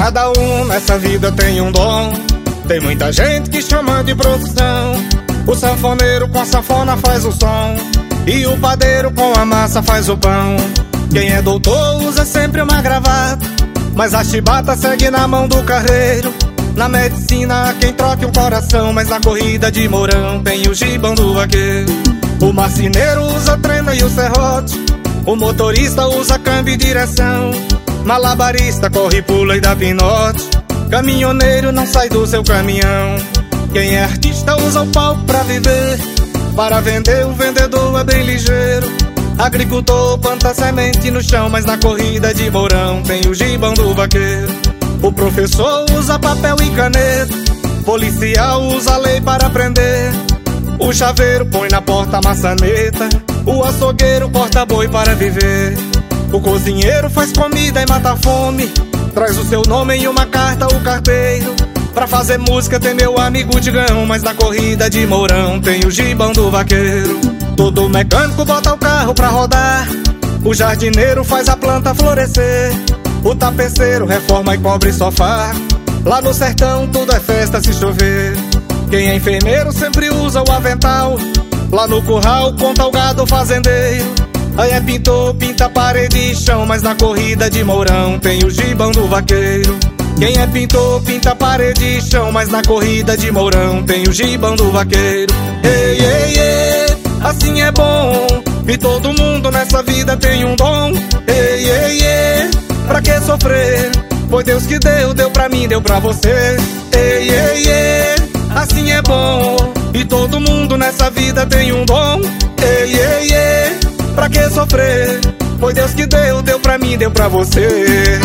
Cada um nessa vida tem um dom. Tem muita gente que chama de profissão. O sanfoneiro com a sanfona faz o som, e o padeiro com a massa faz o pão. Quem é doutor usa sempre uma gravata, mas a chibata segue na mão do carreiro. Na medicina há quem troque um coração, mas na corrida de Mourão tem o gibão do vaqueiro. O marceneiro usa trena e o serrote, o motorista usa câmbio e direção. Malabarista corre, pula e dá pinote, caminhoneiro não sai do seu caminhão. Quem é artista usa o palco pra viver, para vender o vendedor é bem ligeiro. Agricultor planta semente no chão, mas na corrida de Mourão tem o gibão do vaqueiro. O professor usa papel e caneta, policial usa a lei para prender. O chaveiro põe na porta a maçaneta, o açougueiro corta boi para viver. O cozinheiro faz comida e mata a fome, traz o seu nome em uma carta o carteiro. Pra fazer música tem meu amigo Digão, mas na corrida de Mourão tem o gibão do vaqueiro. Todo mecânico bota o carro pra rodar, o jardineiro faz a planta florescer. O tapeceiro reforma e cobre sofá, lá no sertão tudo é festa se chover. Quem é enfermeiro sempre usa o avental, lá no curral conta o gado fazendeiro. Aí é pintor, pinta parede e chão, mas na corrida de Mourão tem o gibão do vaqueiro. Quem é pintor, pinta parede e chão, mas na corrida de Mourão tem o gibão do vaqueiro. Ei, ei, ei, assim é bom, e todo mundo nessa vida tem um dom. Ei, ei, ei, pra que sofrer? Foi Deus que deu, deu pra mim, deu pra você. Ei, ei, ei, assim é bom, e todo mundo nessa vida tem um dom. Ei, ei, ei, pra que sofrer? Foi Deus que deu, deu pra mim, deu pra você.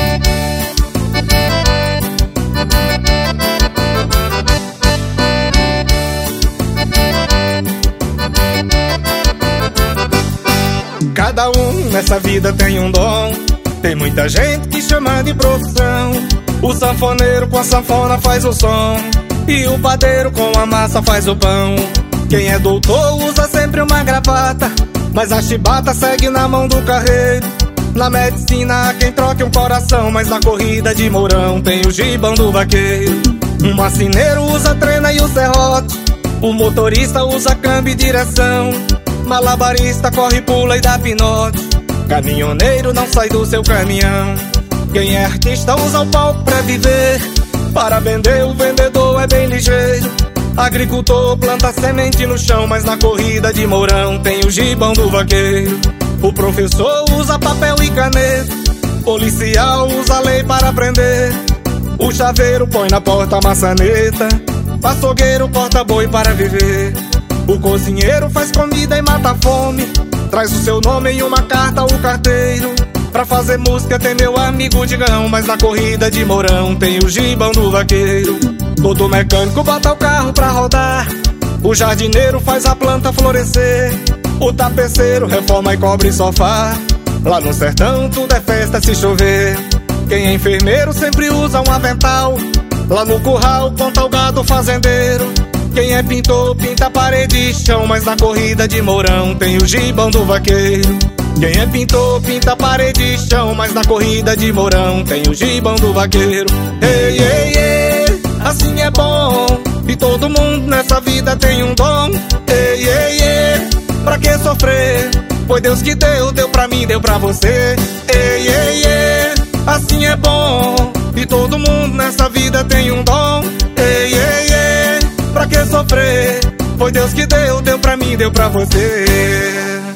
Cada um nessa vida tem um dom. Tem muita gente que chama de profissão. O sanfoneiro com a sanfona faz o som, e o padeiro com a massa faz o pão. Quem é doutor usa sempre uma gravata, mas a chibata segue na mão do carreiro. Na medicina há quem troque um coração, mas na corrida de Mourão tem o gibão do vaqueiro. Um marceneiro usa trena e o serrote, o motorista usa câmbio e direção. Malabarista corre, pula e dá pinote, caminhoneiro não sai do seu caminhão. Quem é artista usa o palco pra viver, para vender o vendedor é bem ligeiro. Agricultor planta semente no chão, mas na corrida de Mourão tem o gibão do vaqueiro. O professor usa papel e caneta, policial usa a lei para prender. O chaveiro põe na porta a maçaneta, o açougueiro corta boi para viver. O cozinheiro faz comida e mata a fome, traz o seu nome em uma carta o carteiro. Pra fazer música tem meu amigo Digão, mas na corrida de Mourão tem o gibão do vaqueiro. Todo mecânico bota o carro pra rodar, o jardineiro faz a planta florescer. O tapeceiro reforma e cobre sofá, lá no sertão tudo é festa se chover. Quem é enfermeiro sempre usa um avental, lá no curral conta o gado fazendeiro. Quem é pintor, pinta parede e chão, mas na corrida de Mourão tem o gibão do vaqueiro. Quem é pintor, pinta parede e chão, mas na corrida de Mourão tem o gibão do vaqueiro. Ei, ei, ei, assim é bom, e todo mundo nessa vida tem um dom. Ei, ei, ei, pra que sofrer? Foi Deus que deu, deu pra mim, deu pra você. Ei, ei, ei, assim é bom, e todo mundo nessa vida tem um dom. Ei, ei, ei, pra que sofrer? Foi Deus que deu, deu pra mim, deu pra você.